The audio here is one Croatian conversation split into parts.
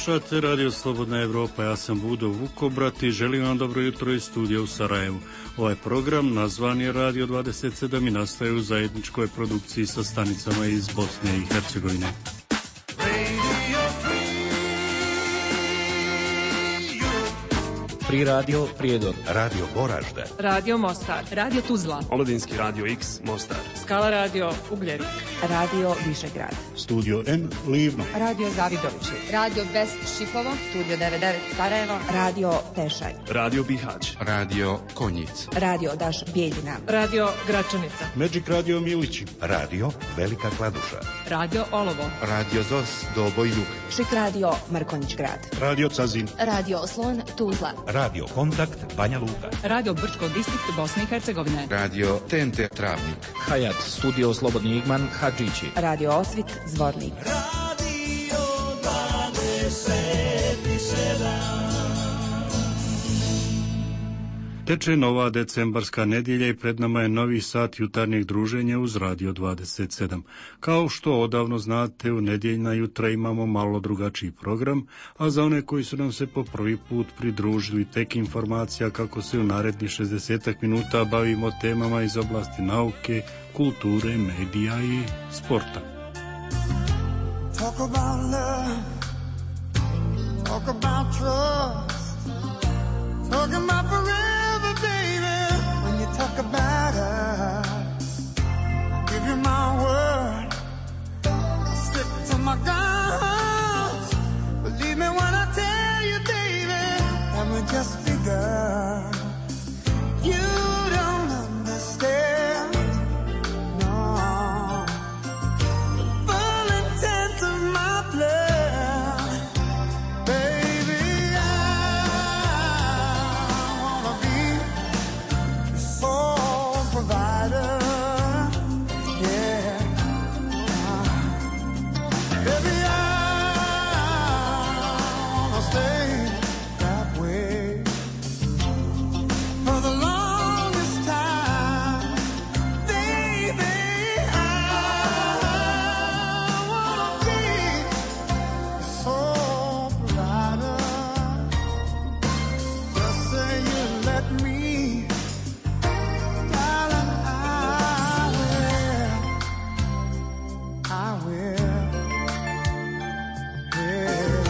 Slušate Radio Slobodna Evropa, ja sam Budo Vukobrat i želim vam dobro jutro iz studija u Sarajevu. Ovaj program nazvan je Radio 27 i nastaje u zajedničkoj produkciji sa stanicama iz Bosne i Hercegovine. Free Radio Prijedor, Radio Goražde, Radio Mostar, Radio Tuzla, Omladinski Radio X Mostar, Skala Radio Ugljenik, Radio Višegrad, Studio N Livno, Radio Zavidovići, Radio Best Šipovo, Studio 99 Sarajevo, Radio Tešanj, Radio Bihać, Radio Konjic, Radio Daš Bijeljina, Radio Gračanica, Magic Radio Milići, Radio Velika Kladuša, Radio Olovo, Radio Zos Doboj Jug, Šik Radio Mrkonjić Grad, Radio Cazin, Radio Slon Tuzla, Radio Kontakt Banja Luka, Radio Brčko distrikt Bosne i Hercegovine, Radio TNT Travnik, Hayat Studio Slobodni Igman Hadžići, Radio Osvit Zvornik, Radio 27. Teče nova decembarska nedjelja i pred nama je novi sat jutarnjeg druženja uz Radio 27. Kao što odavno znate, u nedjeljna jutra imamo malo drugačiji program, a za one koji su nam se po prvi put pridružili, tek informacija kako se u narednih 60 minuta bavimo temama iz oblasti nauke, kulture, medija i sporta. Talk about love, talk about trust, talk about forever, baby. When you talk about us, I give you my word, I stick to my guns. Believe me when I tell you, baby, that we just begun. You don't understand, no, the full intent of my plan, baby. I wanna be your sole provider, yeah. Baby, I wanna stay that way for the longest time, baby. I wanna be your sole provider. Just say you let me, darling, I will, yeah.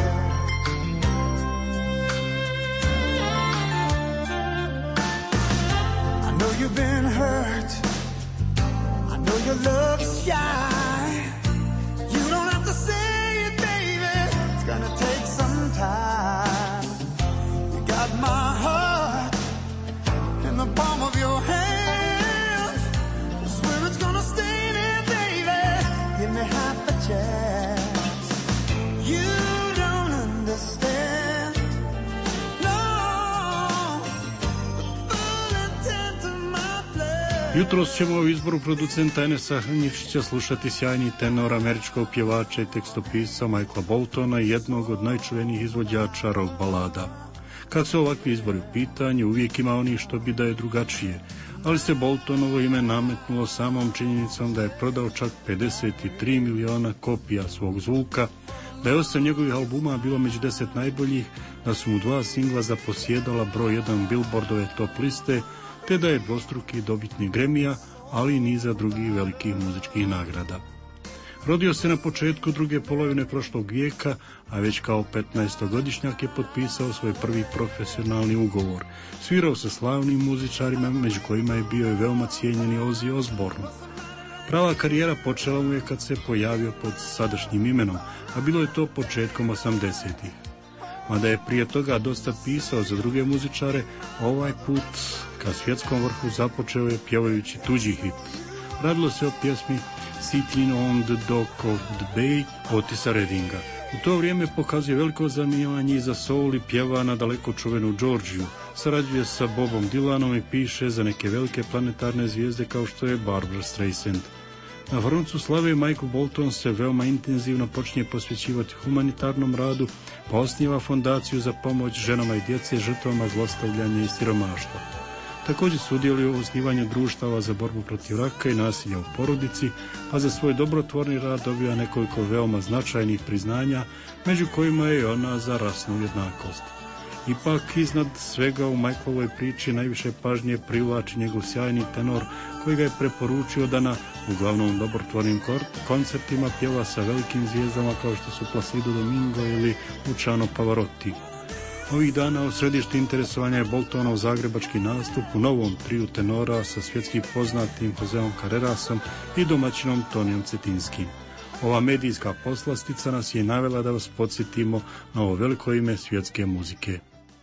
I know you've been hurt, I know your love is shy. You don't have to say it, baby, it's gonna take some time. You got my heart in the palm of your hand. I swear it's gonna stay there, baby. Give me half a chance. You don't understand, no, the full intent of my plan. Jutros ćemo u izboru producenta Enesa Hrnjičića slušati sjajni tenor američkog pjevača i tekstopisca Michaela Boltona, jednog od najčuvenijih izvođača rock balada. Kad se ovakvi izbori u pitanju, uvijek ima oni što bi da je drugačije, ali se Boltonovo ime nametnulo samom činjenicom da je prodao čak 53 miliona kopija svog zvuka, da je 8 njegovih albuma bilo među 10 najboljih, da su mu 2 singla zaposjedala broj 1 Billboardove top liste, te da je dvostruki dobitnik Grammy-a, ali i niza drugih velikih muzičkih nagrada. Rodio se na početku druge polovine prošlog vijeka, a već kao 15-godišnjak je potpisao svoj prvi profesionalni ugovor. Svirao sa slavnim muzičarima, među kojima je bio i veoma cijenjeni Ozzy Osbourne. Prava karijera počela mu je kad se pojavio pod sadašnjim imenom, a bilo je to početkom 80-ih. Mada je prije toga dosta pisao za druge muzičare, ovaj put ka svjetskom vrhu započeo je pjevajući tuđi hit. Radilo se o pjesmi Sitting on the Dock of the Bay Otisa Reddinga. U to vrijeme pokazuje veliko zanimanje za soul i pjeva na daleko čuvenu Georgiju. Sarađuje sa Bobom Dylanom i piše za neke velike planetarne zvijezde kao što je Barbra Streisand. Na vrhuncu slave Michael Bolton se veoma intenzivno počinje posvećivati humanitarnom radu, pa osniva fondaciju za pomoć ženama i djece žrtvama zlostavljanja i siromaštva. Također sudjeluje u osnivanju društava za borbu protiv raka i nasilja u porodici, a za svoj dobrotvorni rad dobija nekoliko veoma značajnih priznanja, među kojima je i ona za rasnu jednakost. Ipak, iznad svega u Michaelovoj priči najviše pažnje privlači njegov sjajni tenor, koji ga je preporučio da na uglavnom dobrotvornim koncertima pjeva sa velikim zvijezdama kao što su Placido Domingo ili Luciano Pavarotti. Ovih dana u središtu interesovanja je Boltonov zagrebački nastup u novom triju tenora sa svjetski poznatim Joseom Carrerasom i domaćinom Tonijom Cetinskim. Ova medijska poslastica nas je navela da vas podsjetimo na ovo veliko ime svjetske muzike.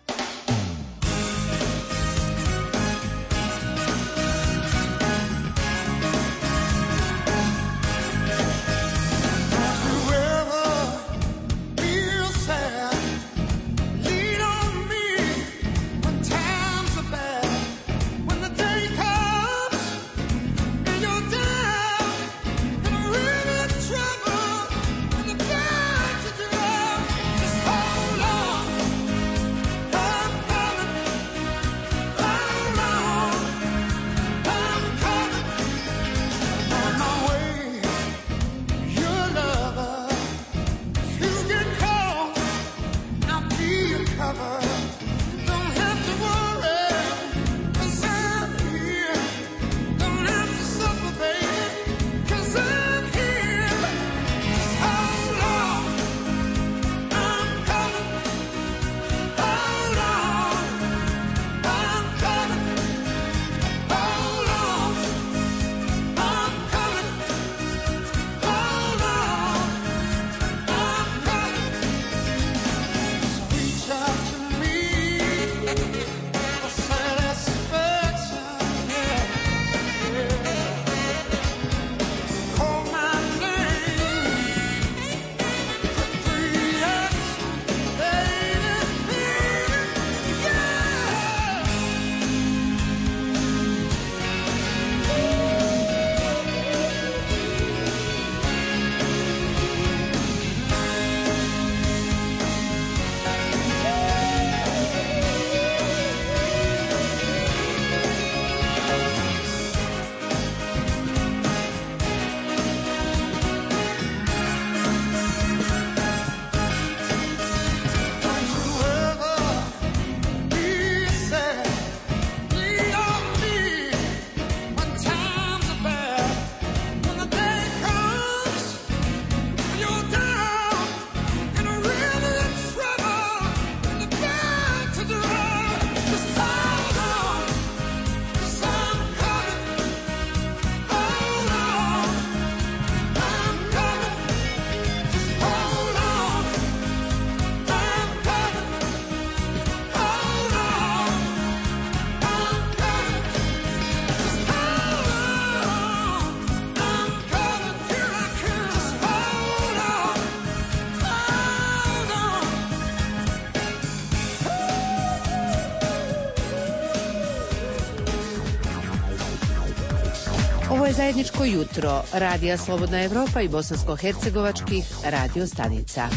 Ovo je zajedničko jutro Radija Slobodna Evropa i bosansko-hercegovačkih radio stanica.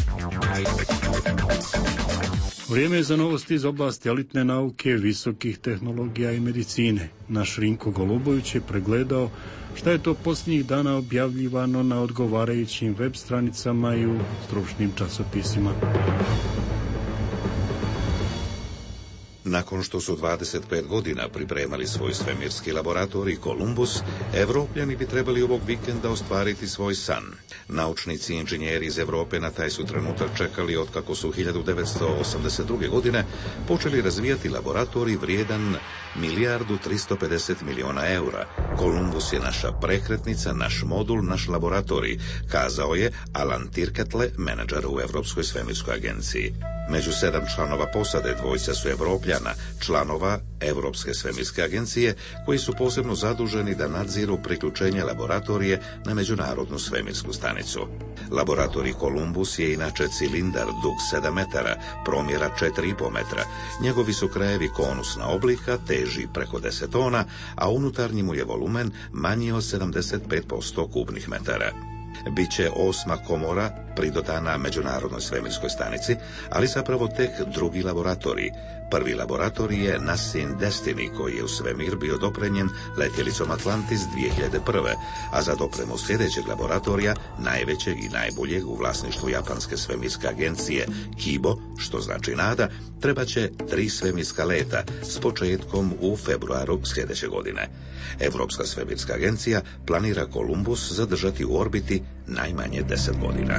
Vrijeme je za novosti iz oblasti elitne nauke, visokih tehnologija i medicine. Naš Rinko Golubović je pregledao šta je to posljednjih dana objavljivano na odgovarajućim web stranicama i u stručnim časopisima. Nakon što su 25 godina pripremali svoj svemirski laboratorij Columbus, Evropljani bi trebali ovog vikenda ostvariti svoj san. Naučnici i inženjeri iz Europe na taj su trenutak čekali otkako su 1982. godine počeli razvijati laboratorij vrijedan $1.350.000.000. Columbus je naša prekretnica, naš modul, naš laboratorij, kazao je Alan Tirketle, menadžer u Europskoj svemirskoj agenciji. Među 7 članova posade dvojica su Evropljana, članova Europske svemirske agencije, koji su posebno zaduženi da nadziru priključenje laboratorije na međunarodnu svemirsku stanicu. Laboratorij Columbus je inače cilindar dug 7 metara, promjera 4,5 metra. Njegovi su krajevi konusna oblika, teži preko 10 tona, a unutarnji mu je volumen manji od 75% kubnih metara. Biće 8. komora pridota na Međunarodnoj svemirskoj stanici, ali zapravo tek drugi laboratorij. Prvi laboratorij je Nassim Destiny, koji je u svemir bio doprenjen letjelicom Atlantis 2001. A za dopremu sljedećeg laboratorija, najvećeg i najboljeg u vlasništvu japanske svemirske agencije Kibo, što znači nada, treba će 3 svemirska leta s početkom u februaru sljedeće godine. Europska svemirska agencija planira Columbus zadržati u orbiti najmanje 10 godina.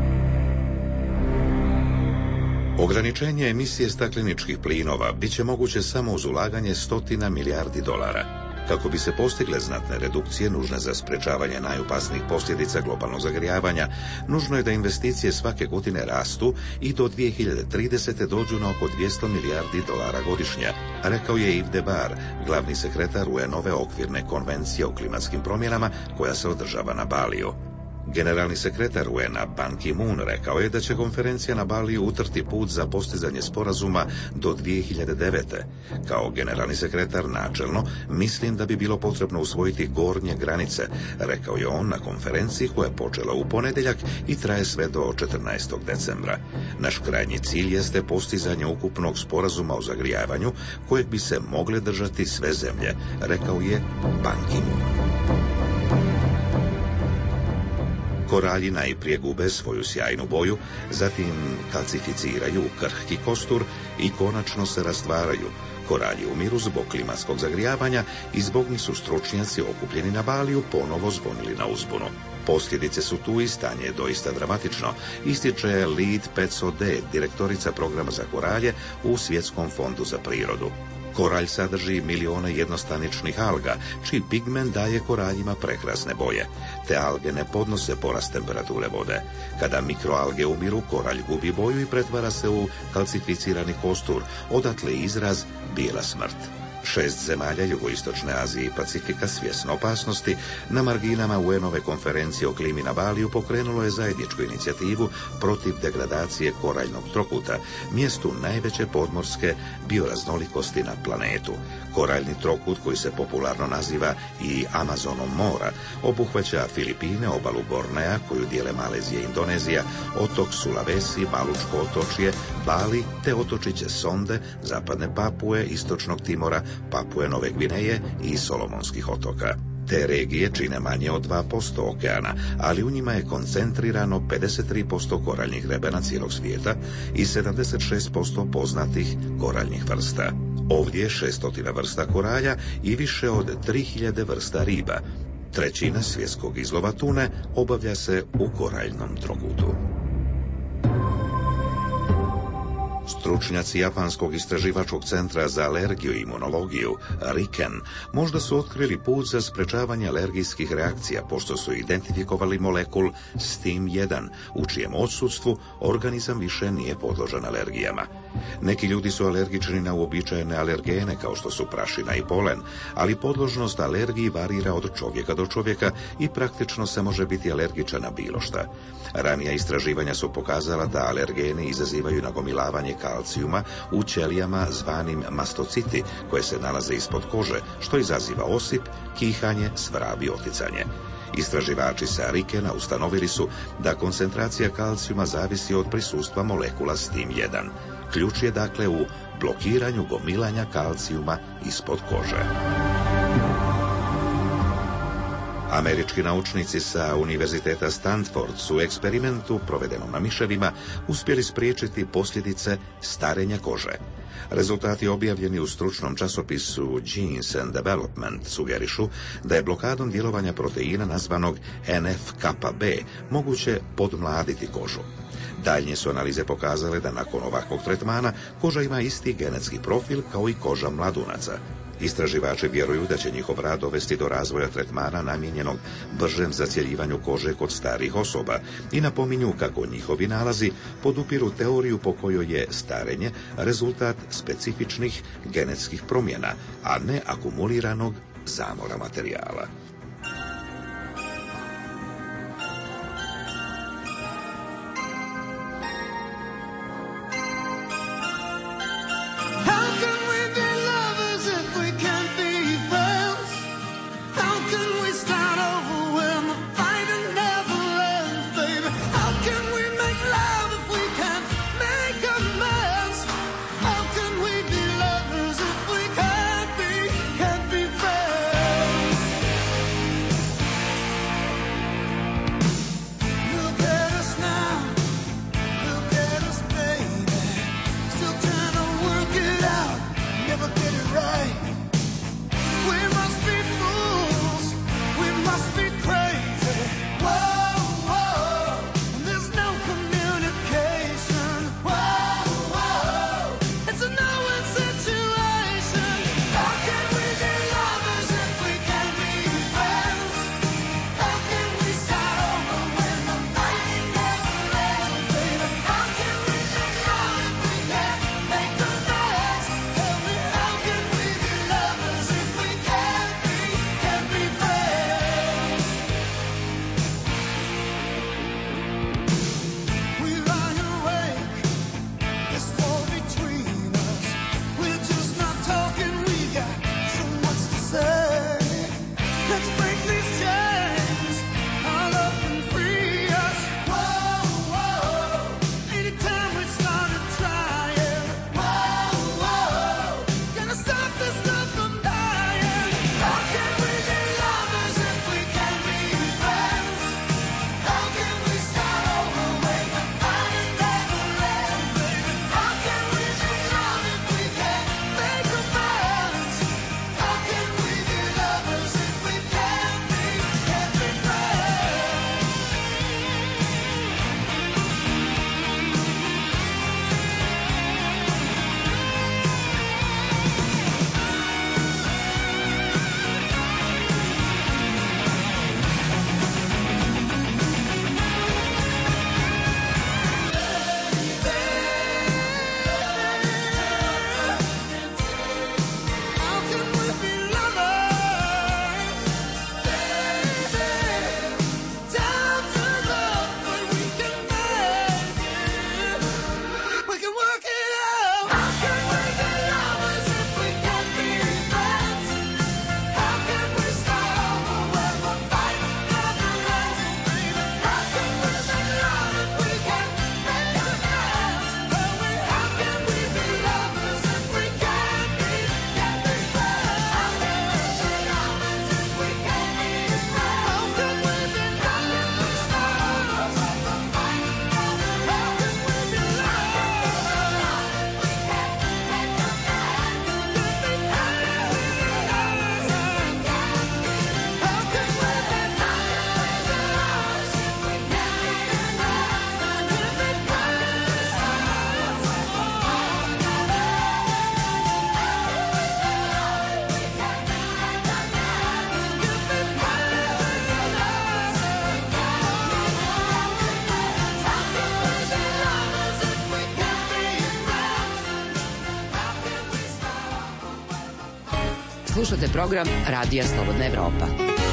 Ograničenje emisije stakleničkih plinova bit će moguće samo uz ulaganje $100 milijardi. Kako bi se postigle znatne redukcije nužne za sprečavanje najopasnijih posljedica globalnog zagrijavanja, nužno je da investicije svake godine rastu i do 2030. dođu na oko $200 milijardi godišnje, rekao je Yves Debar, glavni sekretar UN-ove okvirne konvencije o klimatskim promjenama koja se održava na Baliju. Generalni sekretar UN-a Ban Ki-moon rekao je da će konferencija na Baliju utrti put za postizanje sporazuma do 2009. Kao generalni sekretar načelno mislim da bi bilo potrebno usvojiti gornje granice, rekao je on na konferenciji koja je počela u ponedjeljak i traje sve do 14. decembra. Naš krajnji cilj jeste postizanje ukupnog sporazuma o zagrijavanju kojeg bi se mogle držati sve zemlje, rekao je Ban Ki-moon. Koralji najprije gube svoju sjajnu boju, zatim kalcificiraju u krhki kostur i konačno se rastvaraju. Koralji umiru zbog klimatskog zagrijavanja i zbog njih su stručnjaci okupljeni na Baliju ponovo zvonili na uzbunu. Posljedice su tu i stanje je doista dramatično, ističe Lid Petsode, direktorica programa za koralje u Svjetskom fondu za prirodu. Koralj sadrži milione jednostaničnih alga, čiji pigment daje koraljima prekrasne boje. Te alge ne podnose porast temperature vode. Kada mikroalge umiru, koralj gubi boju i pretvara se u kalcificirani kostur, odatle izraz bijela smrt. 6 zemalja jugoistočne Azije i Pacifika, svjesno opasnosti, na marginama UN-ove konferencije o klimi na Baliju pokrenulo je zajedničku inicijativu protiv degradacije koraljnog trokuta, mjestu najveće podmorske bioraznolikosti na planetu. Koraljni trokut, koji se popularno naziva i Amazonom mora, obuhvaća Filipine, obalu Bornea, koju dijele Malezija i Indonezija, otok Sulawesi, Malučko otočje, Bali, te otočiće Sonde, zapadne Papue, istočnog Timora, Papue Nove Gvineje i Solomonskih otoka. Te regije čine manje od 2% okeana, ali u njima je koncentrirano 53% koraljnih rebena cijelog svijeta i 76% poznatih koraljnih vrsta. Ovdje je 600 vrsta koralja i više od 3000 vrsta riba. Trećina svjetskog izlova tune obavlja se u koraljnom trokutu. Stručnjaci Japanskog istraživačkog centra za alergiju i imunologiju, RIKEN, možda su otkrili put za sprečavanje alergijskih reakcija, pošto su identifikovali molekul STIM-1, u čijem odsustvu organizam više nije podložan alergijama. Neki ljudi su alergični na uobičajene alergene, kao što su prašina i polen, ali podložnost alergiji varira od čovjeka do čovjeka i praktično se može biti alergičan na bilo šta. Ranija istraživanja su pokazala da alergeni izazivaju nagomilavanje kalcijuma u ćelijama zvanim mastociti, koje se nalaze ispod kože, što izaziva osip, kihanje, svrab i oticanje. Istraživači sa Rikena ustanovili su da koncentracija kalcijuma zavisi od prisustva molekula STIM-1. Ključ je dakle u blokiranju gomilanja kalcijuma ispod kože. Američki naučnici sa Univerziteta Stanford su u eksperimentu provedenom na miševima uspjeli spriječiti posljedice starenja kože. Rezultati objavljeni u stručnom časopisu Genes and Development sugerišu da je blokadom djelovanja proteina nazvanog NF-κB moguće podmladiti kožu. Daljnje su analize pokazale da nakon ovakvog tretmana koža ima isti genetski profil kao i koža mladunaca. Istraživači vjeruju da će njihov rad dovesti do razvoja tretmana namijenjenog bržem zacjeljivanju kože kod starijih osoba i napominju kako njihovi nalazi podupiru teoriju po kojoj je starenje rezultat specifičnih genetskih promjena, a ne akumuliranog zamora materijala. Can we Slušate program Radija Slobodna Evropa.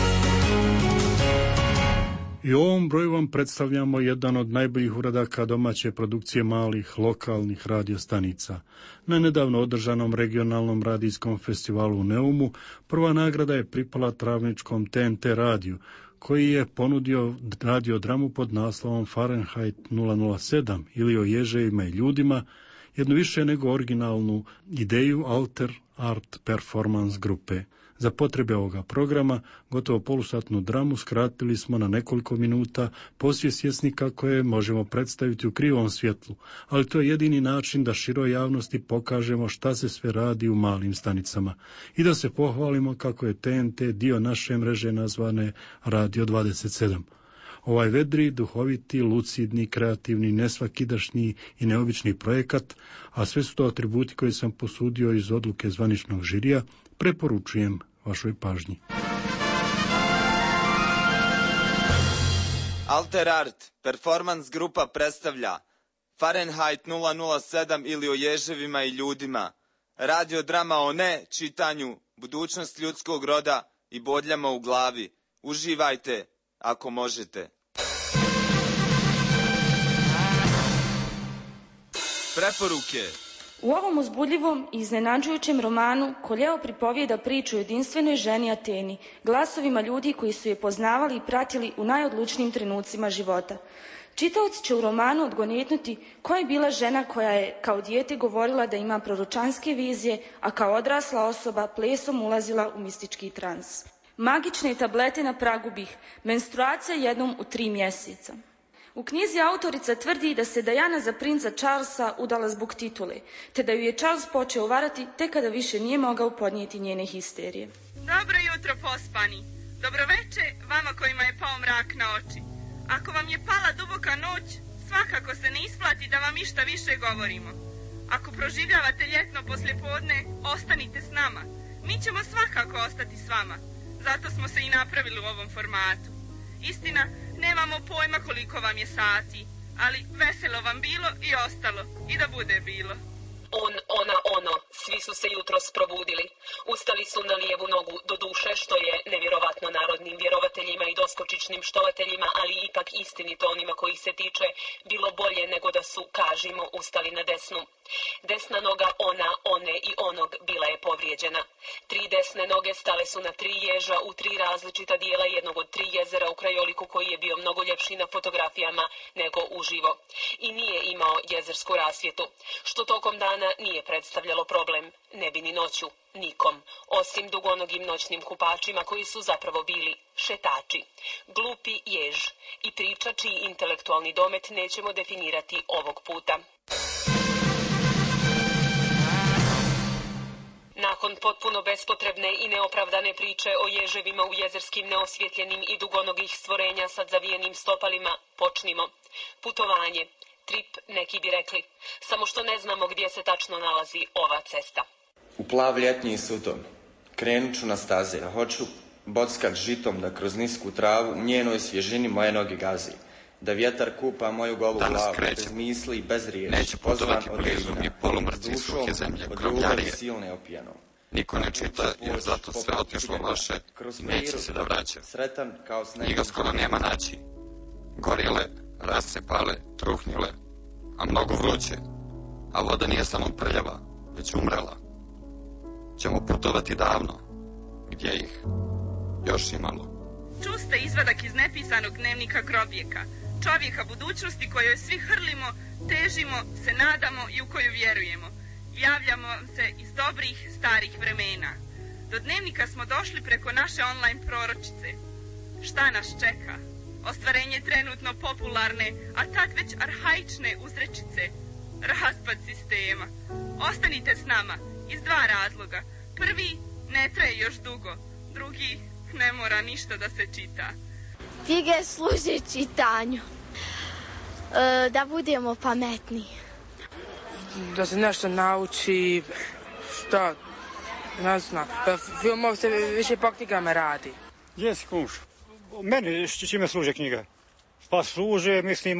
I u ovom broju vam predstavljamo jedan od najboljih uradaka domaće produkcije malih, lokalnih radiostanica. Na nedavno održanom regionalnom radijskom festivalu u Neumu prva nagrada je pripala travničkom TNT radiju, koji je ponudio radiodramu pod naslovom Fahrenheit 007 ili o ježevima i ljudima, jednu više nego originalnu ideju Alter Art Performance grupe. Za potrebe ovoga programa gotovo polusatnu dramu skratili smo na nekoliko minuta, posve svjesni kako je možemo predstaviti u krivom svjetlu, ali to je jedini način da široj javnosti pokažemo šta se sve radi u malim stanicama i da se pohvalimo kako je TNT dio naše mreže nazvane Radio 27. Ovaj vedri, duhoviti, lucidni, kreativni, nesvakidašnji i neobični projekat, a sve su to atributi koje sam posudio iz odluke zvaničnog žirija, preporučujem vašoj pažnji. Alter Art Performance grupa predstavlja Fahrenheit 007 ili o ježevima i ljudima, radiodrama o ne čitanju, budućnost ljudskog roda i bodljama u glavi. Uživajte ako možete. Preporuke. U ovom uzbudljivom i iznenađujućem romanu Koljeo pripovijeda priču o jedinstvenoj ženi Ateni, glasovima ljudi koji su je poznavali i pratili u najodlučnijim trenucima života. Čitaoc će u romanu odgonetnuti koja je bila žena koja je kao dijete govorila da ima proročanske vizije, a kao odrasla osoba plesom ulazila u mistički trans. Magične tablete na pragu bih, menstruacija jednom u 3 mjeseca. U knjizi autorica tvrdi da se Diana za princa Charlesa udala zbog titule, te da ju je Charles počeo varati tek kada više nije mogao podnijeti njene histerije. Dobro jutro, pospani. Dobroveče vama kojima je pao mrak na oči. Ako vam je pala duboka noć, svakako se ne isplati da vam išta više govorimo. Ako proživljavate ljetno poslijepodne, ostanite s nama. Mi ćemo svakako ostati s vama. Zato smo se i napravili u ovom formatu. Istina, nemamo pojma koliko vam je sati, ali veselo vam bilo i ostalo, i da bude bilo. On, ona, ono, svi su se jutros probudili. Ustali su na lijevu nogu, do duše, što je nevjerovatno narodnim vjerovateljima i doskočičnim štovateljima, ali ipak istinito onima kojih se tiče, bilo bolje nego da su, kažimo, ustali na desnu. Desna noga ona, one i onog bila je povrijeđena. 3 desne noge stale su na 3 ježa u 3 različita dijela jednog od 3 jezera u krajoliku koji je bio mnogo ljepši na fotografijama nego uživo. I nije imao jezersku rasvjetu, što tokom dana nije predstavljalo problem, ne bi ni noću, nikom, osim dugonogim noćnim kupačima koji su zapravo bili šetači. Glupi jež i priča čiji intelektualni domet nećemo definirati ovog puta. Nakon potpuno bespotrebne i neopravdane priče o ježevima u jezerskim neosvjetljenim i dugonogih stvorenja sa zavijenim stopalima, počnimo. Putovanje, trip neki bi rekli, samo što ne znamo gdje se tačno nalazi ova cesta. U plav ljetnji suton, krenut ću na staze, a hoću bockat žitom da kroz nisku travu u njenoj svježini moje noge gazi. Da vjetar kupa moju golu glavu, bez misli i bez riječi. Neće putovati blizu ni polumrtvi suhe zemlje, grobljarije. Silne opijano. Niko ne čita, jer zato sve otišlo loše i neće se da vraća. Sretan kao sneg. Njega skoro nema naći. Gorile, rascepale, truhnile, a mnogo vruće. A voda nije samo prljava, već umrela. Ćemo putovati davno. Gdje ih? Još i malo. Čuste izvadak iz nepisanog dnevnika grobijeka, čovjeka budućnosti kojoj svi hrlimo, težimo, se nadamo i u koju vjerujemo. Javljamo se iz dobrih, starih vremena. Do dnevnika smo došli preko naše online proročice. Šta nas čeka? Ostvarenje trenutno popularne, a tad već arhaične uzrečice. Raspad sistema. Ostanite s nama, iz 2 razloga. Prvi, ne traje još dugo. Drugi, ne mora ništa da se čita. Knjige služe čitanju. Da budemo pametni. Da se nešto nauči, šta, ne znam. Filmov se više po knjigama radi. Gdje si kuš? Meni čime služe knjige? Pa služe, mislim,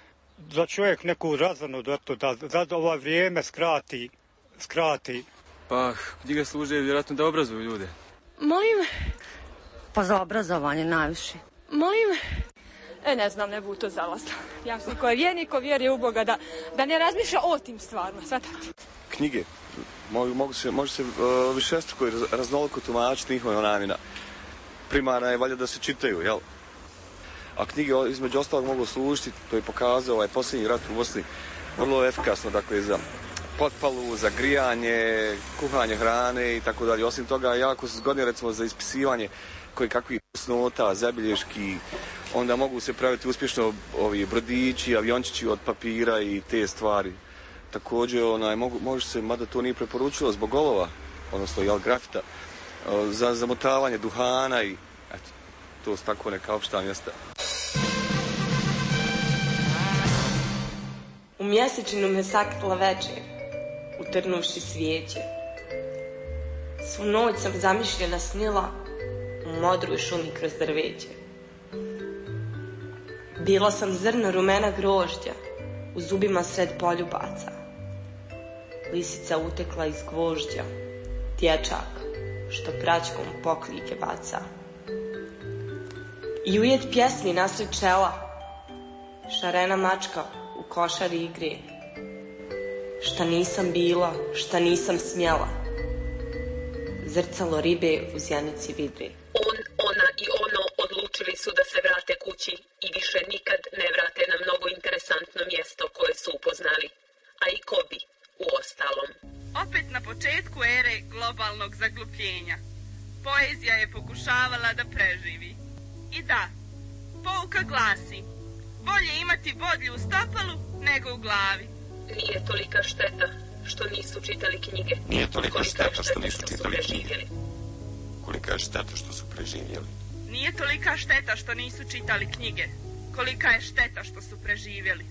da čovjek neku razvrnu, da ovo vrijeme skrati. Pa, knjige služe vjerojatno da obrazuju ljude. Molim? Pa za obrazovanje najviše. Molim? Ne znam, ne budu to zalazno. Ja sam ko je vjernik, ko vjeruje u Boga, da ne razmišlja o tim stvarima, svatate. Knjige može se višestruko i raznoliko tumačiti njihova namjena. Primarna je valjda da se čitaju, jel? A knjige između ostalog mogu služiti, to je pokazao ovaj posljednji rat u Bosni, vrlo efikasno, dakle, za potpalu, za grijanje, kuhanje hrane i tako dalje. Osim toga, jako su zgodni, recimo, za ispisivanje koji kakvih snota, zabilješki, onda mogu se praviti uspješno ovi brodići, aviončići od papira i te stvari. Također, može se, mada to nije preporučilo zbog golova, odnosno, jel, grafita, za zamotavanje duhana i, eto, to su tako neka opšta mjesta. U mjesečinu me sakrila večer, utrnuši svijeće. Svu noć sam zamišljena snila u modroj šumi kroz drveće. Bila sam zrno rumena grožđa, u zubima sred poljubaca. Lisica utekla iz gvožđa, dječak što praćkom poklike baca. I ujed pjesmi nasred čela, šarena mačka u košari igre. Šta nisam bila, šta nisam smjela, zrcalo ribe u zjanici vidre. On, ona i ono odlučili su da se vrate kući i više nikad ne vrate na mnogo interesantno mjesto koje su upoznali. A i ko bi, u ostalom. Opet na početku ere globalnog zaglupljenja. Poezija je pokušavala da preživi. I da, pouka glasi, bolje imati bodlju u stopalu nego u glavi. Nije tolika šteta što nisu čitali knjige. Nije tolika šteta što nisu čitali knjige. Kolika je šteta što su preživjeli. Nije tolika šteta što nisu čitali knjige. Kolika je šteta što su preživjeli.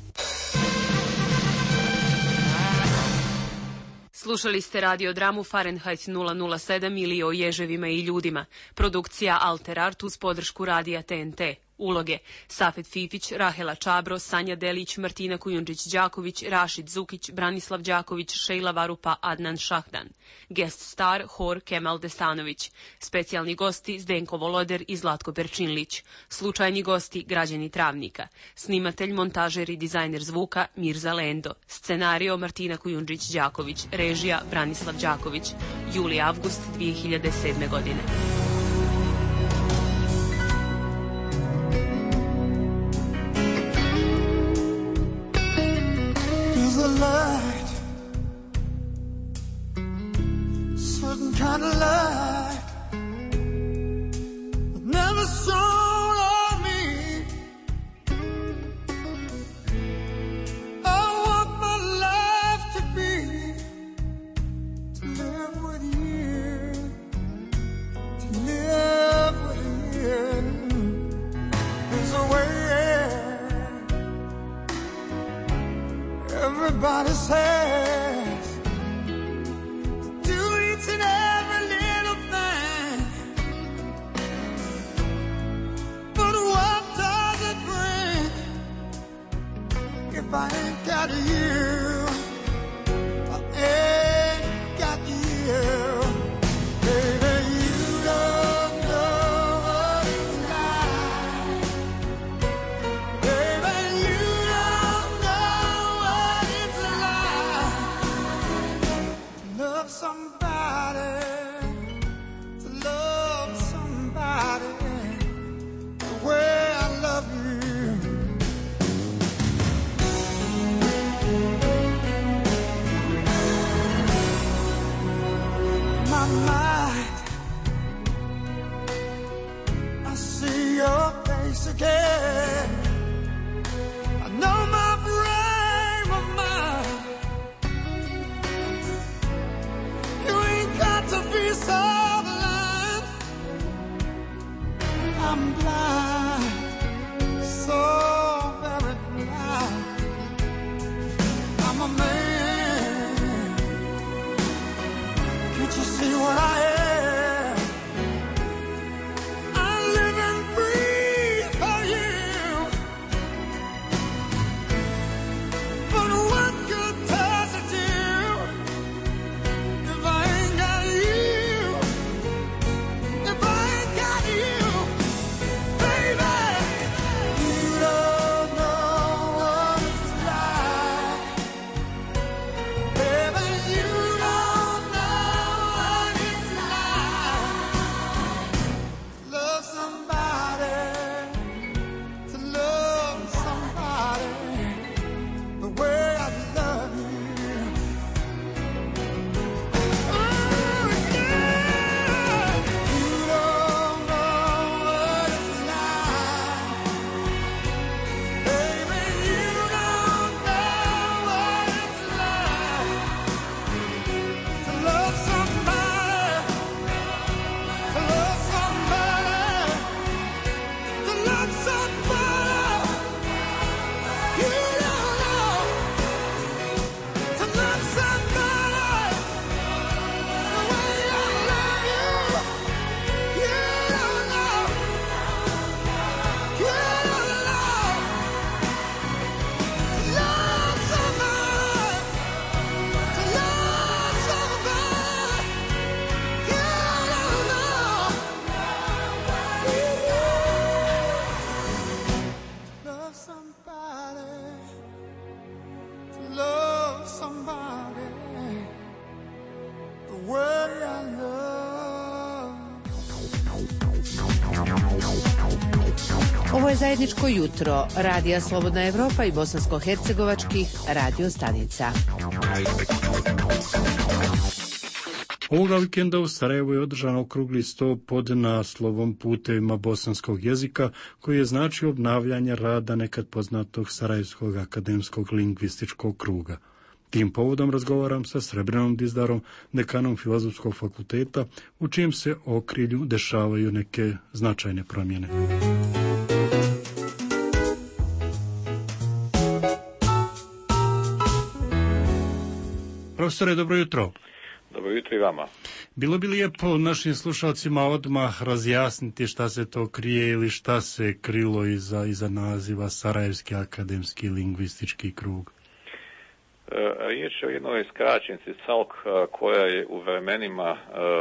Slušali ste radiodramu Fahrenheit 007 ili o ježevima i ljudima. Produkcija Alter Art uz podršku radija TNT. Uloge: Safet Fifić, Rahela Čabro, Sanja Delić, Martina Kujundžić-Đaković, Rašid Zukić, Branislav Đaković, Šejla Varupa, Adnan Šahdan. Guest star Hor Kemal Destanović. Specijalni gosti Zdenko Voloder i Zlatko Perčinlić. Slučajni gosti građani Travnika. Snimatelj, montažer i dizajner zvuka Mirza Lendo. Scenario Martina Kujundžić-Đaković. Režija Branislav Đaković. Juli-avgust 2007. godine. A light, certain kind of light that never shone on me. I want my life to be, to live with you, to live with you. There's a way everybody says do each and every little thing, but what does it bring if I ain't got you? I ain't got you. Baby, you don't know what it's like. Baby, you don't know what it's like. Ovo je zajedničko jutro Radija Slobodna Evropa i bosansko-hercegovačkih radio stanica. Ovoga vikenda u Sarajevu je održan okrugli sto pod naslovom Putevima bosanskog jezika, koji je značio obnavljanje rada nekad poznatog Sarajevskog akademskog lingvističkog kruga. Tim povodom razgovaram sa Srebrnom Dizdarom, dekanom Filozofskog fakulteta, u čijem se okrilju dešavaju neke značajne promjene. Profesore, dobro jutro. Dobro jutro i vama. Bilo bi lijepo našim slušalcima odmah razjasniti šta se to krije ili šta se krilo iza naziva Sarajevski akademski lingvistički krug. Riječ je o jednoj skraćenici SALK koja je u vremenima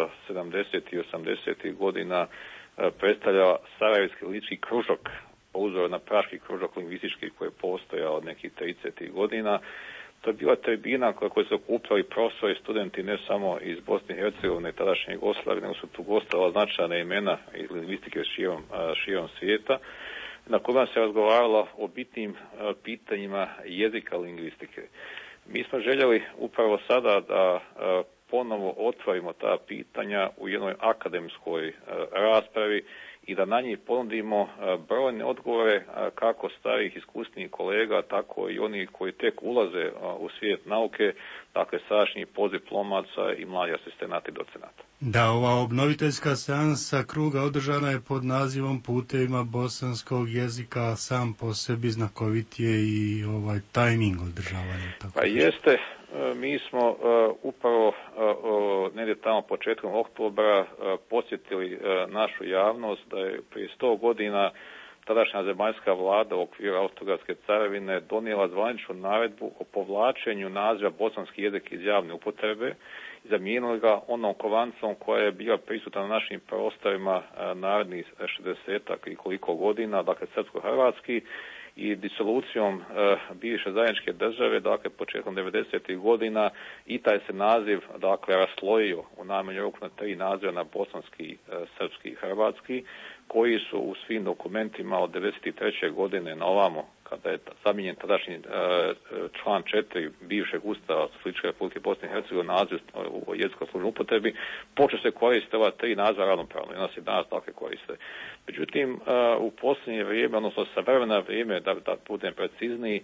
70. i 80. godina predstavljala Sarajevski lingvistički kružok, po uzoru na praški kružok lingvistički koji je postojao od nekih 30. godina. To je bila tribina koja su okupljali profesori i studenti ne samo iz Bosne i Hercegovine i tadašnje Jugoslavije, nego su tu gostala značajna imena iz lingvistike širom svijeta, na kojima se razgovaralo o bitnim pitanjima jezika lingvistike. Mi smo željeli upravo sada da ponovo otvorimo ta pitanja u jednoj akademskoj raspravi i da na njih ponudimo brojne odgovore kako starih iskusnih kolega, tako i oni koji tek ulaze u svijet nauke, dakle sadašnjih poddiplomaca i mladi asistenata i docenata. Da, ova obnoviteljska seansa kruga održana je pod nazivom Putevima bosanskog jezika, sam po sebi znakovit je i tajming održavanja. Pa jeste, mi smo upravo negdje tamo početkom oktobra podsjetili našu javnost da je prije 100 godina tadašnja zemaljska vlada u okviru Austro-Ugarske carevine donijela zvaničnu naredbu o povlačenju naziva bosanski jezik iz javne upotrebe i zamijenili ga onom kovancom koja je bila prisutna na našim prostorima narednih 60-ak i koliko godina, dakle srpsko-hrvatski, i disolucijom bivše zajedničke države, dakle početkom 90. godina, i taj se naziv dakle raslojio u najmanju ruku na 3 naziva, na bosanski, srpski i hrvatski, koji su u svim dokumentima od 93. godine na ovamo, kada je zamijenjen tadašnji član 4 bivšeg ustava Socijalističke Republike Bosne i Hercegovine naziv u jezikoj službenoj upotrebi, počeo se koristiti ova 3 naziva ravnopravno i ona se danas takve koriste. Međutim, u posljednje vrijeme, odnosno savremeno vrijeme, da budem precizniji,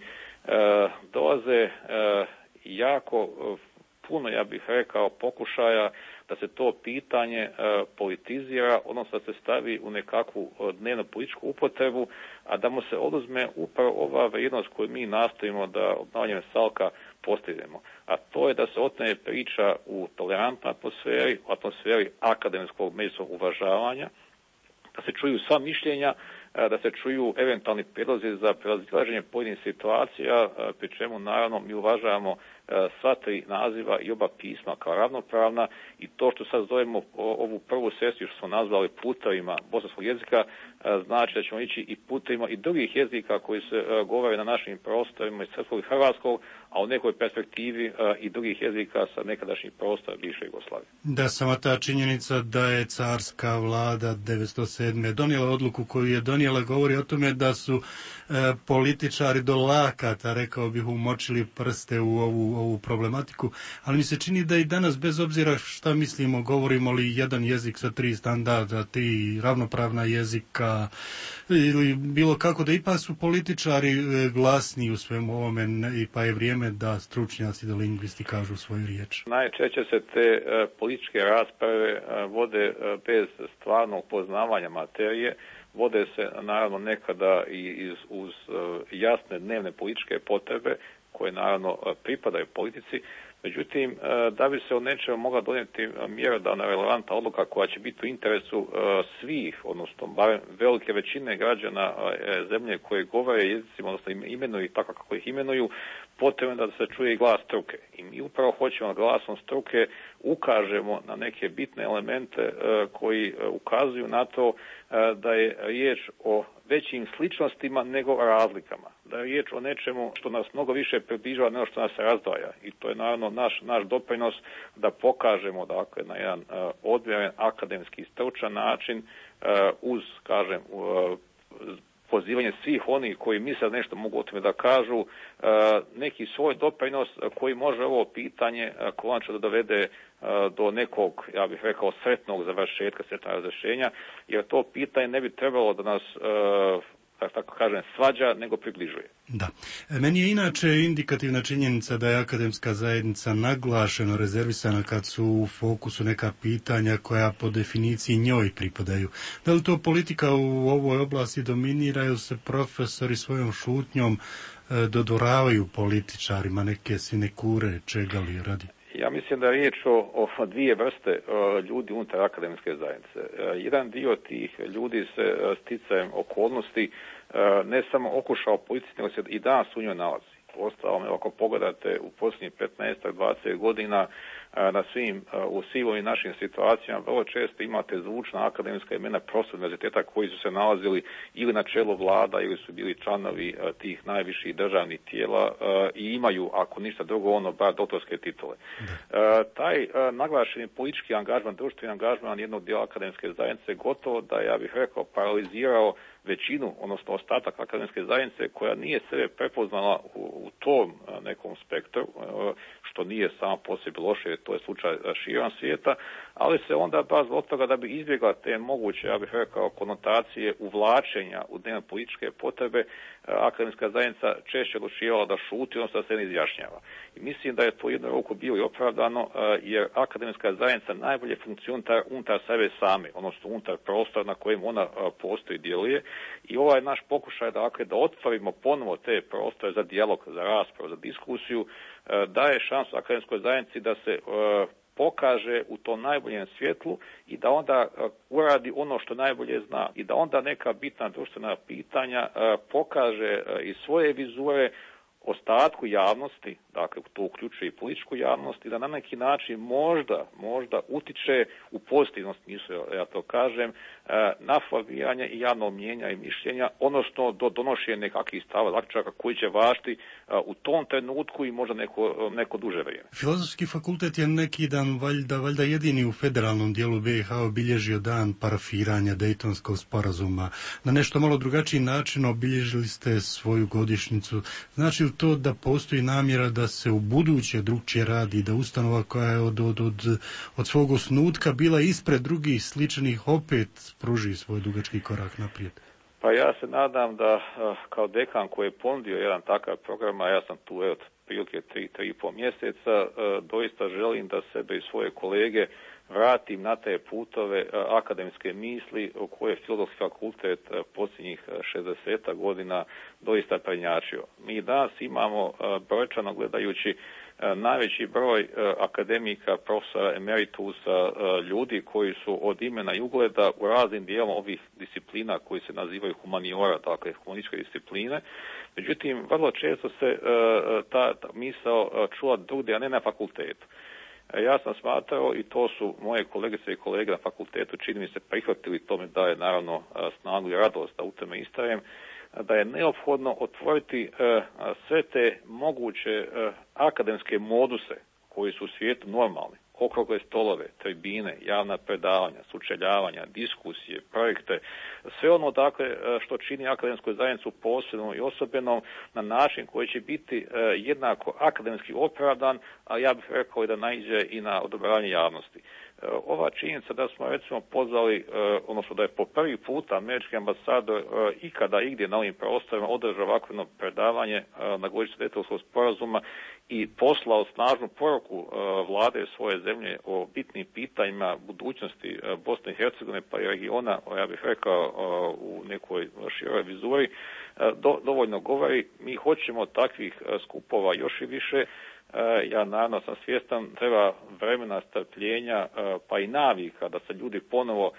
dolaze jako puno, ja bih rekao, pokušaja da se to pitanje politizira, odnosno da se stavi u nekakvu dnevno političku upotrebu, a da mu se oduzme upravo ova vrijednost koju mi nastojimo da obnavljanjem SALK-a postignemo. A to je da se otne priča u tolerantnoj atmosferi, u atmosferi akademskog međusobnog uvažavanja, da se čuju sva mišljenja, da se čuju eventualni prijedlozi za prevazilaženje pojedinih situacija, pri čemu naravno mi uvažavamo sva 3 naziva i oba pisma kao ravnopravna, i to što sad zovemo ovu prvu sesiju što smo nazvali putevima bosanskog jezika, znači da ćemo ići i putevima i drugih jezika koji se govore na našim prostorima iz srpskog i hrvatskog, a u nekoj perspektivi i drugih jezika sa nekadašnjih prostora bivše Jugoslavije. Da, sama ta činjenica da je carska vlada 1907. donijela odluku koju je donijela govori o tome da su političari do lakata, rekao bih, umočili prste u ovu problematiku, ali mi se čini da i danas, bez obzira šta mislimo, govorimo li jedan jezik sa 3 standarda, 3 ravnopravna jezika ili bilo kako, da ipak su političari glasni u svemu ovome, i pa je vrijeme da stručnjaci, da lingvisti kažu svoju riječ. Najčešće se te političke rasprave vode bez stvarnog poznavanja materije, vode se naravno nekada i uz jasne dnevne političke potrebe koje naravno pripadaju politici. Međutim, da bi se o nečemu mogla donijeti mjerodavna relevantna odluka koja će biti u interesu svih, odnosno barem velike većine građana zemlje koje govore jezicima, odnosno imenuju ih tako kako ih imenuju, potrebno da se čuje i glas struke. I mi upravo hoćemo glasom struke ukažemo na neke bitne elemente koji ukazuju na to da je riječ o većim sličnostima nego razlikama. Da je riječ o nečemu što nas mnogo više približava nego što nas razdvaja. I to je naravno naš doprinos da pokažemo, dakle, na jedan odmjeren akademski stručan način uz, kažem, pozivanje svih onih koji misle nešto mogu o tome da kažu, neki svoj doprinos koji može ovo pitanje konačno da dovede do nekog, ja bih rekao, sretnog završetka, sretnog razrješenja, jer to pitanje ne bi trebalo da nas, tako kažem, svađa, nego približuje. Da. Meni je inače indikativna činjenica da je akademska zajednica naglašeno rezervisana kad su u fokusu neka pitanja koja po definiciji njoj pripadaju. Da li to politika u ovoj oblasti dominira ili se profesori svojom šutnjom dodvoravaju političarima, neke sinekure, čega li radi? Ja mislim da je riječ o dvije vrste ljudi unutar akademske zajednice. Jedan dio tih ljudi se sticajem okolnosti ne samo okušao politici, nego se i danas u njoj nalazi. Uostalom, ako pogledate u posljednjih 15-20 godina na svim u sivim našim situacijama, vrlo često imate zvučna akademska imena profesora univerziteta koji su se nalazili ili na čelu vlada ili su bili članovi tih najviših državnih tijela i imaju, ako ništa drugo, bar doktorske titule. Taj naglašeni politički angažman, društveni angažman jednog dijela akademske zajednice gotovo da, ja bih rekao, paralizirao većinu, odnosno ostatak akademske zajednice koja nije sebe prepoznala u tom nekom spektru, što nije samo po sebi loše, to je slučaj širom svijeta, ali se onda baš zbog toga da bi izbjegla te moguće, ja bih rekao, konotacije uvlačenja u dnevno političke potrebe, akademska zajednica češće odlučivala da šuti, odnosno da se ne izjašnjava. I mislim da je to jednu ruku bilo i opravdano, jer akademska zajednica najbolje funkcionira unutar sebe same, odnosno unutar prostora na kojem ona postoji i djeluje. I ovaj naš pokušaj da otvorimo ponovo te prostore za dijalog, za raspravu, za diskusiju, daje šansu akademskoj zajednici da se pokaže u tom najboljem svjetlu i da onda uradi ono što najbolje zna i da onda neka bitna društvena pitanja pokaže iz svoje vizure ostatku javnosti, dakle to uključuje i političku javnost, i da na neki način možda utiče u pozitivnom smislu, ja to kažem, na formiranje i javnog mnijenja i mišljenja, odnosno do donošenja nekakvih stava zaključaka koji će važiti u tom trenutku i možda neko duže vrijeme. Filozofski fakultet je neki dan valjda jedini u federalnom dijelu BiH obilježio dan parafiranja Dejtonskog sporazuma. Na nešto malo drugačiji način obilježili ste svoju godišnjicu. Znači li to da postoji namjera da se u buduće drugčije radi, da ustanova koja je od svog osnutka bila ispred drugih sličnih opet pruži svoj dugački korak naprijed? Pa ja se nadam da kao dekan koji je ponudio jedan takav program, a ja sam tu prilike 3,5 mjeseca, doista želim da sebe i svoje kolege vratim na te putove akademske misli u koje je Filozofski fakultet posljednjih 60 godina doista prednjačio. Mi danas imamo, brojčano gledajući, najveći broj akademika, profesora, emeritusa, ljudi koji su od imena i ugleda u raznim dijelom ovih disciplina koji se nazivaju humaniora, dakle humanističke discipline. Međutim, vrlo često se ta misao čula drugdje, a ne na fakultetu. Ja sam smatrao, i to su moje kolegice i kolege na fakultetu, čini mi se, prihvatili, to mi daje naravno snagu i radost da u tome istrajem, da je neophodno otvoriti sve te moguće akademske moduse koji su u svijetu normalni, okrugle stolove, tribine, javna predavanja, sučeljavanja, diskusije, projekte, sve ono dakle što čini akademsku zajednicu posebno i osobenom na način koji će biti jednako akademski opravdan, a ja bih rekao i da naiđe i na odobravanje javnosti. Ova činjenica da smo recimo pozvali, odnosno da je po prvi puta američki ambasador ikada igdje na ovim prostorima održao ovakvo jedno predavanje na godišnjicu Dejtonskog sporazuma i poslao snažnu poruku vlade svoje zemlje o bitnim pitanjima budućnosti Bosne i Hercegovine pa i regiona, ja bih rekao u nekoj široj vizuri, dovoljno govori. Mi hoćemo takvih skupova još i više. Ja naravno sam svjestan, treba vremena, strpljenja pa i navika da se ljudi ponovo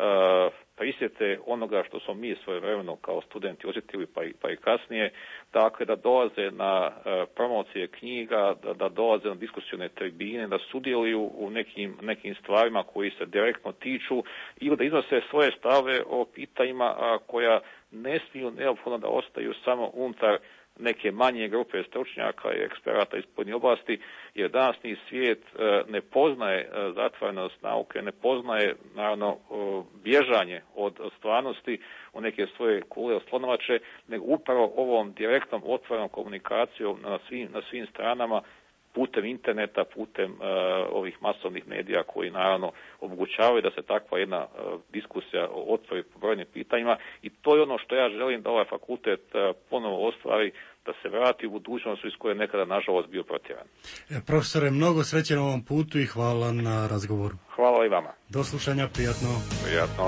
prisjete onoga što smo mi svojevremeno kao studenti osjetili pa i kasnije, dakle da dolaze na promocije knjiga, da dolaze na diskusione tribine, da sudjeluju u nekim stvarima koji se direktno tiču ili da iznose svoje stave o pitanjima koja ne smiju neophodno da ostaju samo unutar neke manje grupe stručnjaka i eksperata iz pojedinih oblasti, jer današnji svijet ne poznaje zatvorenost nauke, ne poznaje naravno bježanje od stvarnosti u neke svoje kule oslonovače, nego upravo ovom direktnom otvorenom komunikacijom na svim stranama, putem interneta, putem ovih masovnih medija koji naravno omogućavaju da se takva jedna diskusija otvori po brojnim pitanjima, i to je ono što ja želim da ovaj fakultet ponovo ostvari, da se vrati u budućnost iz koje je nekada nažalost bio protjeran. Profesore, mnogo sreće na ovom putu i hvala na razgovoru. Hvala i vama. Do slušanja, prijatno. Prijatno.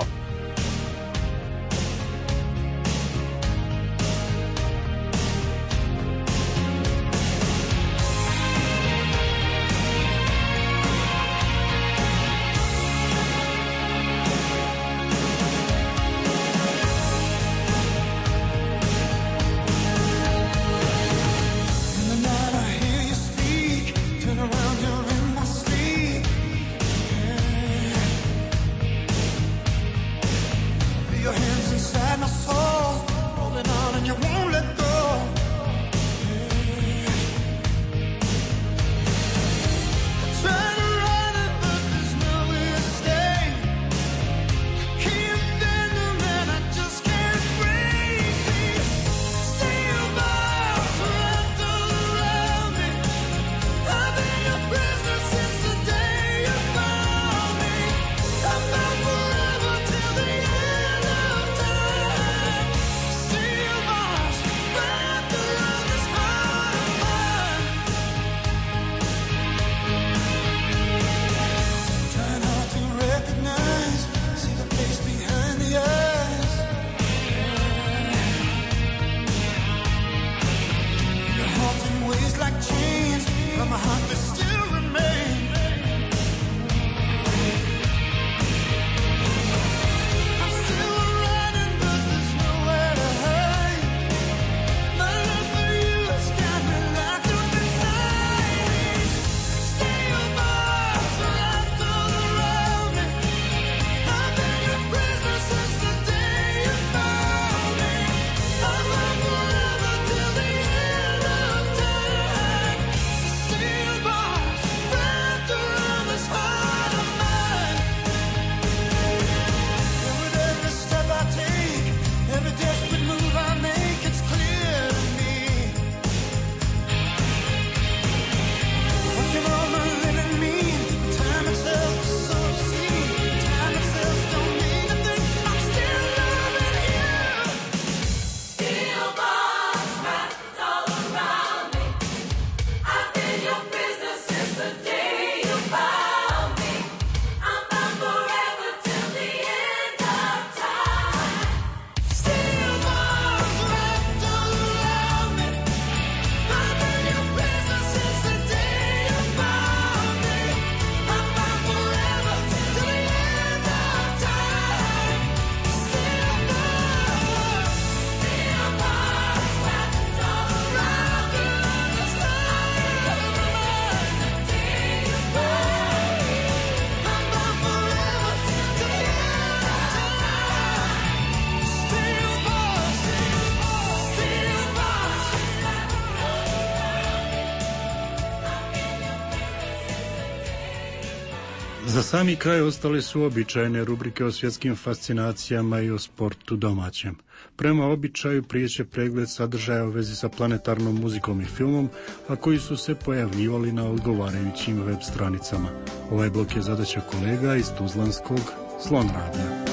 Za sami kraj ostale su običajne rubrike o svjetskim fascinacijama i o sportu domaćem. Prema običaju prije će pregled sadržaja u vezi sa planetarnom muzikom i filmom, a koji su se pojavljivali na odgovarajućim web stranicama. Ovaj blok je zadaća kolega iz Tuzlanskog Slon radija.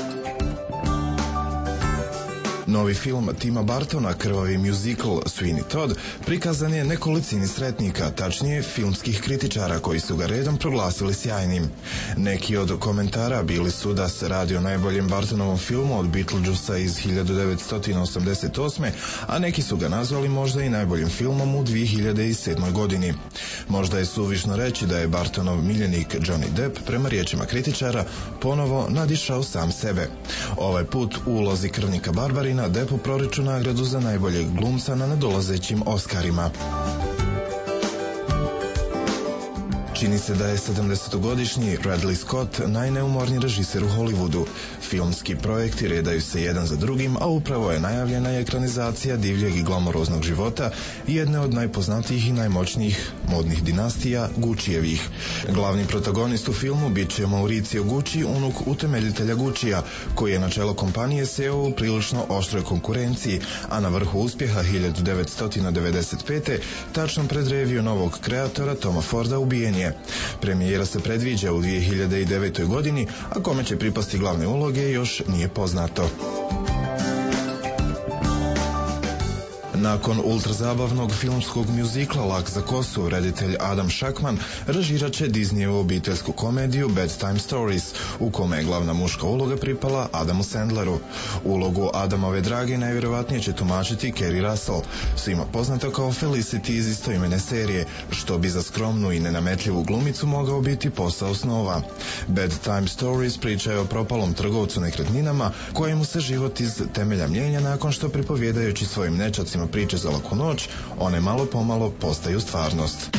Novi film Tima Burtona, krvavi muzikal Sweeney Todd, prikazan je nekolicini sretnika, tačnije filmskih kritičara koji su ga redom proglasili sjajnim. Neki od komentara bili su da se radi o najboljem Burtonovom filmu od Beetlejuicea iz 1988. a neki su ga nazvali možda i najboljim filmom u 2007. godini. Možda je suvišno reći da je Burtonov miljenik Johnny Depp, prema riječima kritičara, ponovo nadišao sam sebe. Ovaj put u ulozi krvnika Barbarina Deppu proriču nagradu za najboljeg glumca na nadolazećim Oscarima. Čini se da je 70-godišnji Ridley Scott najneumorniji režiser u Hollywoodu. Filmski projekti redaju se jedan za drugim, a upravo je najavljena ekranizacija divljeg i glamoroznog života jedne od najpoznatijih i najmoćnijih modnih dinastija, Guccievih. Glavni protagonist u filmu bit će Mauricio Gucci, unuk utemeljitelja Guccija, koji je na čelo kompanije seo u prilično oštroj konkurenciji, a na vrhu uspjeha 1995. tačno pred reviju novog kreatora Toma Forda ubijen je. Premijera se predviđa u 2009. godini, a kome će pripasti glavne uloge još nije poznato. Nakon ultrazabavnog filmskog mjuzikla Lak za kosu, reditelj Adam Shackman režirat će Disneyevu obiteljsku komediju Bedtime Stories, u kome je glavna muška uloga pripala Adamu Sandleru. Ulogu Adamove drage najvjerovatnije će tumačiti Kerry Russell, svima poznata kao Felicity iz istoimene serije, što bi za skromnu i nenametljivu glumicu mogao biti posao snova. Bedtime Stories priča je o propalom trgovcu nekretninama, kojemu se život iz temelja mijenja nakon što pripovjedajući svojim nečacima priče za laku noć, one malo pomalo postaju stvarnost.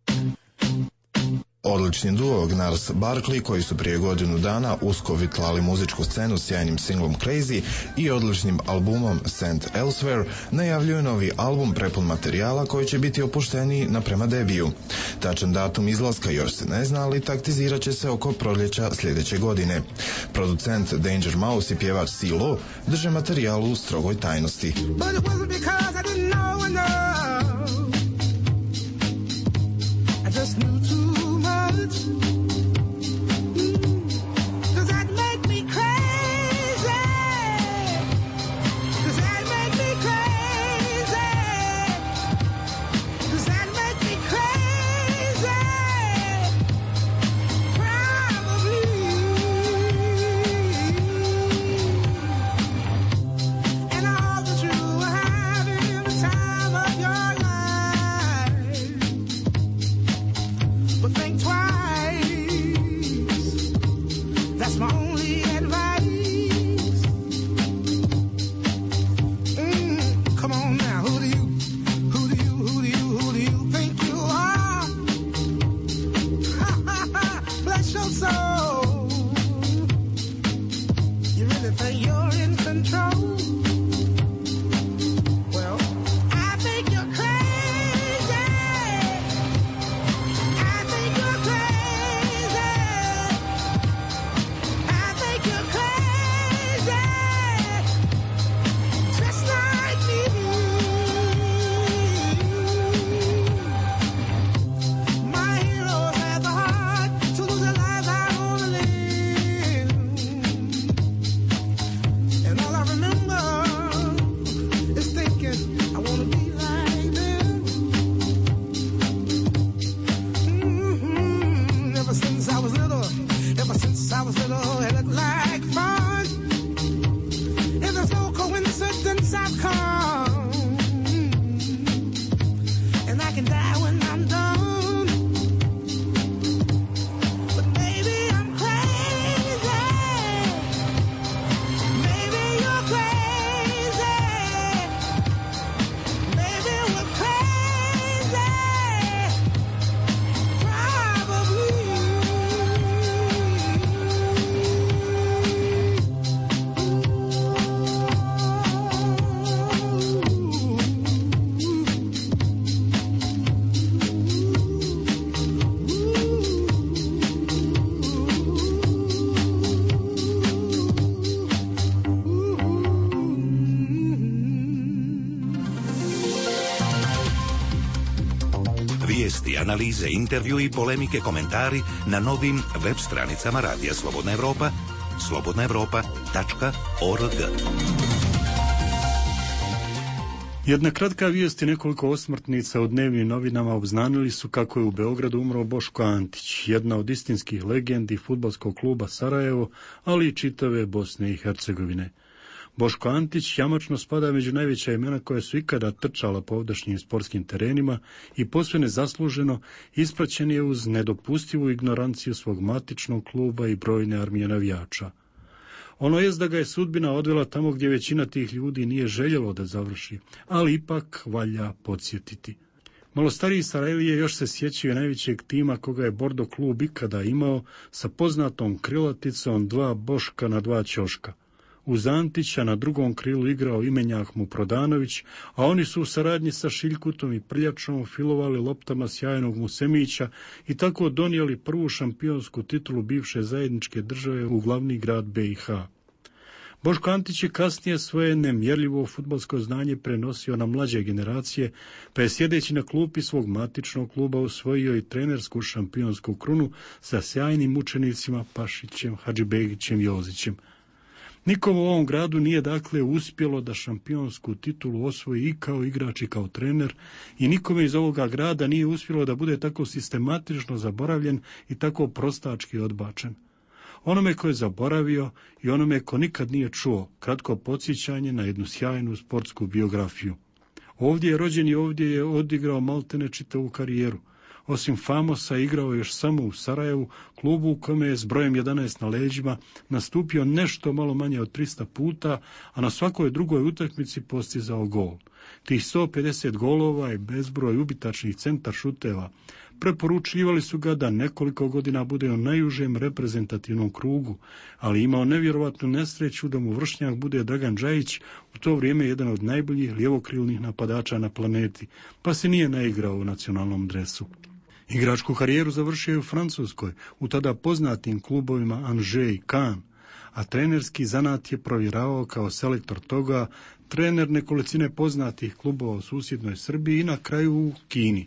Odlični duo Gnars Barkley, koji su prije godinu dana usko vitlali muzičku scenu sjajnim singlom Crazy i odličnim albumom Sent Elsewhere, najavljuju novi album prepun materijala koji će biti opušteniji naprema debiju. Tačan datum izlaska još se ne zna, ali taktizirat će se oko proljeća sljedeće godine. Producent Danger Mouse i pjevač CeeLo drže materijal u strogoj tajnosti. Vijesti, analize, intervju i polemike, komentari na novim web stranicama Radija Slobodna Evropa, slobodnaevropa.org. Jedna kratka vijest i nekoliko osmrtnica u dnevnim novinama obznanili su kako je u Beogradu umro Boško Antić, jedna od istinskih legendi fudbalskog kluba Sarajevo, ali i čitave Bosne i Hercegovine. Boško Antić jamačno spada među najveća imena koja su ikada trčala po ovdašnjim sportskim terenima i posve nezasluženo ispraćen je uz nedopustivu ignoranciju svog matičnog kluba i brojne armije navijača. Ono jest da ga je sudbina odvela tamo gdje većina tih ljudi nije željelo da završi, ali ipak valja podsjetiti. Malo stariji Sarajlije još se sjećaju najvećeg tima koga je Bordo klub ikada imao, sa poznatom krilaticom 2 Boška na 2 ćoška. Uz Antića na drugom krilu igrao imenjak mu Prodanović, a oni su u saradnji sa Šiljkutom i Prljačom filovali loptama sjajnog Musemića i tako donijeli prvu šampionsku titulu bivše zajedničke države u glavni grad BiH. Boško Antić je kasnije svoje nemjerljivo fudbalsko znanje prenosio na mlađe generacije, pa je sjedeći na klupi svog matičnog kluba osvojio i trenersku šampionsku krunu sa sjajnim učenicima Pašićem, Hadžibegićem i Jozićem. Nikom u ovom gradu nije dakle uspjelo da šampionsku titulu osvoji i kao igrač i kao trener, i nikome iz ovoga grada nije uspjelo da bude tako sistematično zaboravljen i tako prostački odbačen. Onome ko je zaboravio i onome ko nikad nije čuo, kratko podsjećanje na jednu sjajnu sportsku biografiju. Ovdje je rođen i ovdje je odigrao maltene čitavu karijeru. Osim Famosa igrao još samo u Sarajevu, klubu u kome je s brojem 11 na leđima nastupio nešto malo manje od 300 puta, a na svakoj drugoj utakmici postizao gol. Tih 150 golova i bezbroj ubitačnih centar šuteva preporučivali su ga da nekoliko godina bude u najužem reprezentativnom krugu, ali imao nevjerovatnu nesreću da mu vršnjak bude Dragan Džajić, u to vrijeme jedan od najboljih lijevokrilnih napadača na planeti, pa se nije naigrao u nacionalnom dresu. Igračku karijeru završio je u Francuskoj, u tada poznatim klubovima Angers i Caen, a trenerski zanat je provjeravao kao selektor toga, trener nekolicine poznatih klubova u susjednoj Srbiji i na kraju u Kini.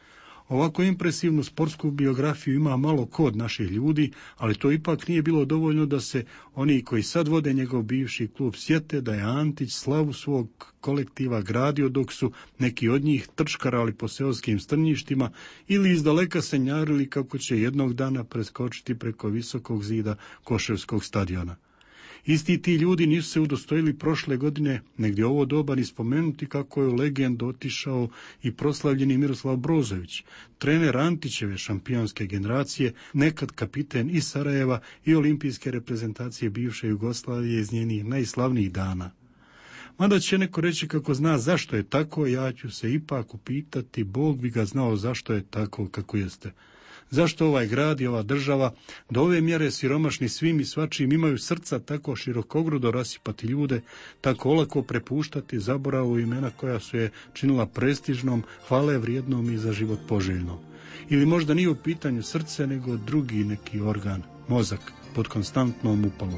Ovako impresivnu sportsku biografiju ima malo ko od naših ljudi, ali to ipak nije bilo dovoljno da se oni koji sad vode njegov bivši klub sjete da je Antić slavu svog kolektiva gradio dok su neki od njih trčkarali po seoskim strnjištima ili izdaleka sanjarili kako će jednog dana preskočiti preko visokog zida Koševskog stadiona. Isti ti ljudi nisu se udostojili prošle godine negdje ovo doba ni spomenuti kako je u legendu otišao i proslavljeni Miroslav Brozović, trener Antićeve šampionske generacije, nekad kapiten i Sarajeva i olimpijske reprezentacije bivše Jugoslavije iz njenih najslavnijih dana. Mada će neko reći kako zna zašto je tako, ja ću se ipak upitati, Bog bi ga znao zašto je tako kako jeste. Zašto ovaj grad i ova država do ove mjere siromašni svim i svačim imaju srca tako širokogrudo rasipati ljude, tako olako prepuštati zaboravu imena koja su je činila prestižnom, hvale vrijednom i za život poželjnom. Ili možda nije u pitanju srce, nego drugi neki organ, mozak, pod konstantnom upalom.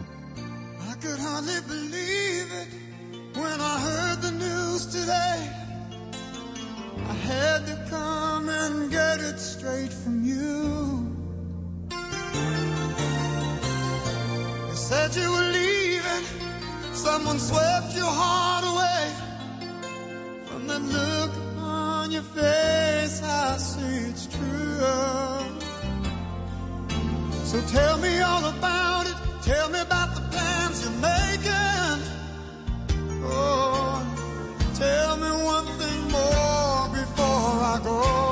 I could hardly believe it when I heard the news today. I had to come and get it straight from you. You said you were leaving, someone swept your heart away. From that look on your face, I see it's true. So tell me all about it, tell me about the plans you're making. Oh, tell me one thing more before I go.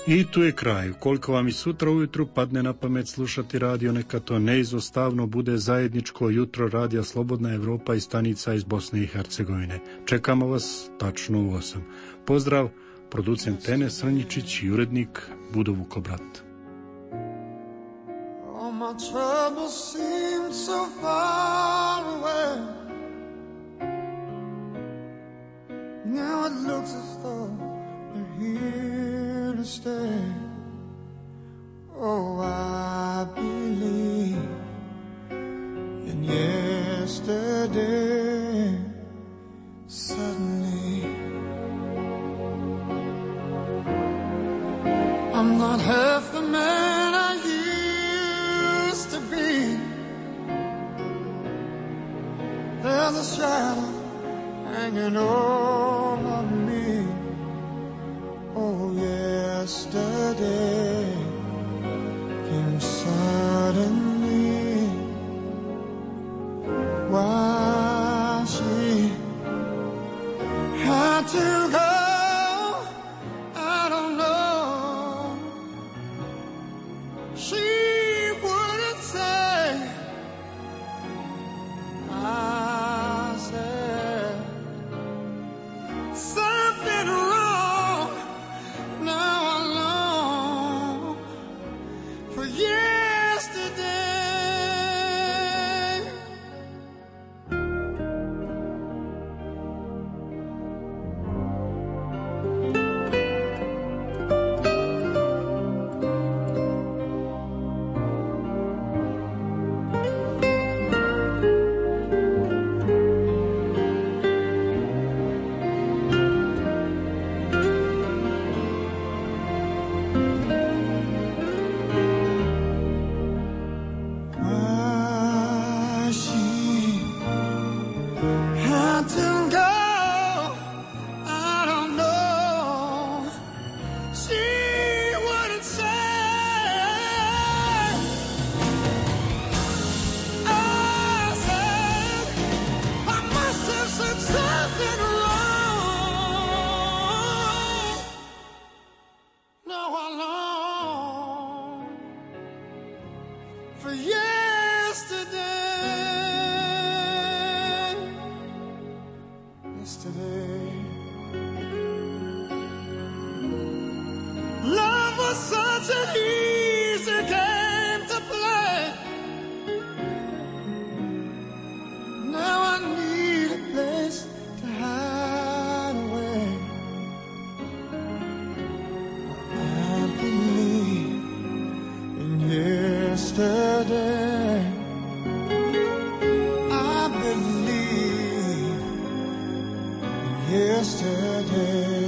I tu je kraj. Koliko vam i sutra ujutru padne na pamet slušati radio, neka to neizostavno bude zajedničko jutro radija Slobodna Evropa i stanica iz Bosne i Hercegovine. Čekamo vas tačno u 8. Pozdrav, producent Tene Srnjičić i urednik Budo Vukobrat. All my troubles seem so far away. Now it looks as though they're here to stay. Oh, I believe in yesterday. Suddenly I'm not half the man I used to be. There's a shadow hanging over me. Oh, yesterday came suddenly. Why she had to go, I don't know. She wouldn't say. I said something wrong. Now I long for yesterday. Why she had to go, I don't know. She wouldn't say. I said I must have said something wrong. Now I long for yesterday. Yesterday, love was such an easy game to play. Now I need a place to hide away. I believe in yesterday. I believe in yesterday.